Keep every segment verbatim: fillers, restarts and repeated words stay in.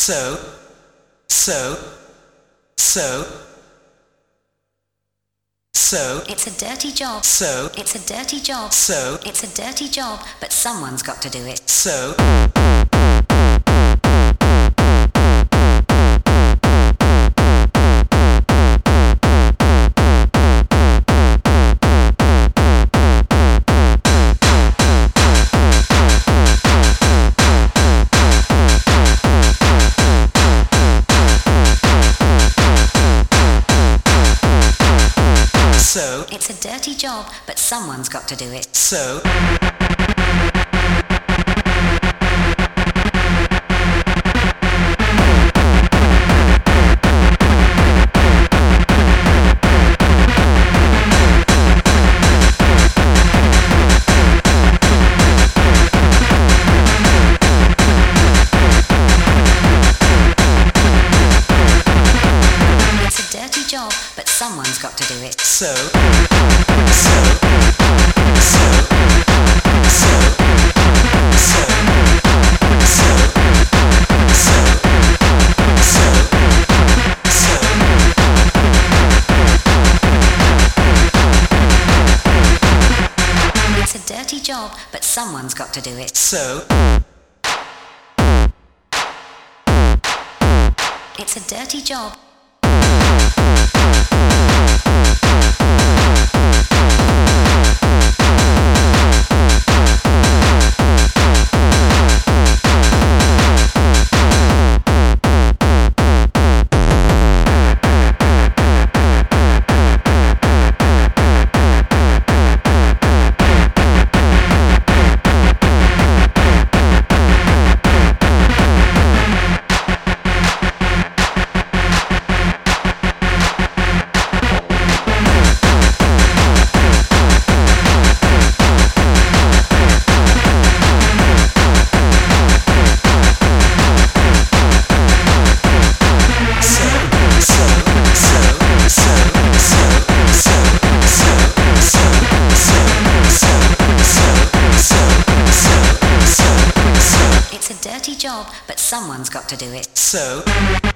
so, so, so, so. It's a dirty job. So. It's a dirty job. So. It's a dirty job, but someone's got to do it. So. So. It's a dirty job, but someone's got to do it. So. It's a dirty job, but someone's got to do it. So, so, so, so, so, so, so, so, so. It's a dirty job, but someone's got to do it. So. It's a dirty job. It's a dirty job, but someone's got to do it. So.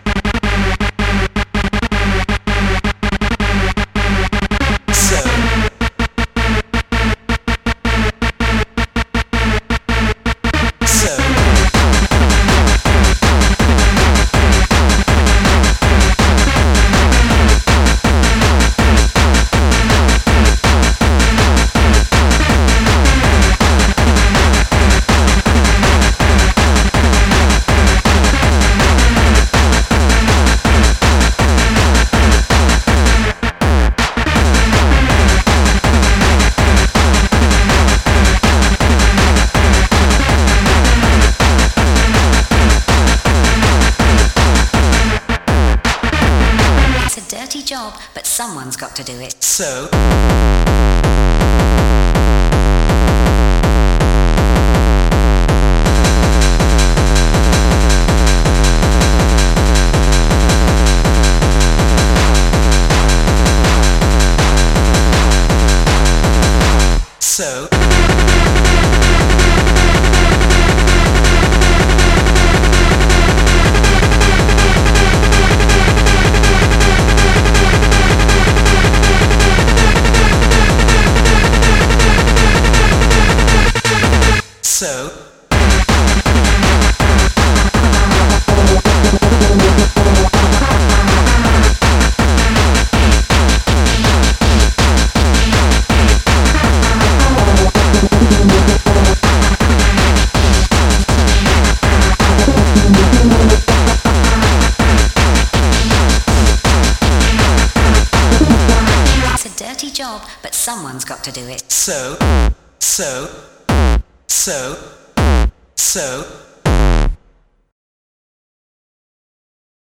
So. So. It's a dirty job, but someone's got to do it. So. So. So. It's a dirty job, but someone's got to do it. So. So. So. So.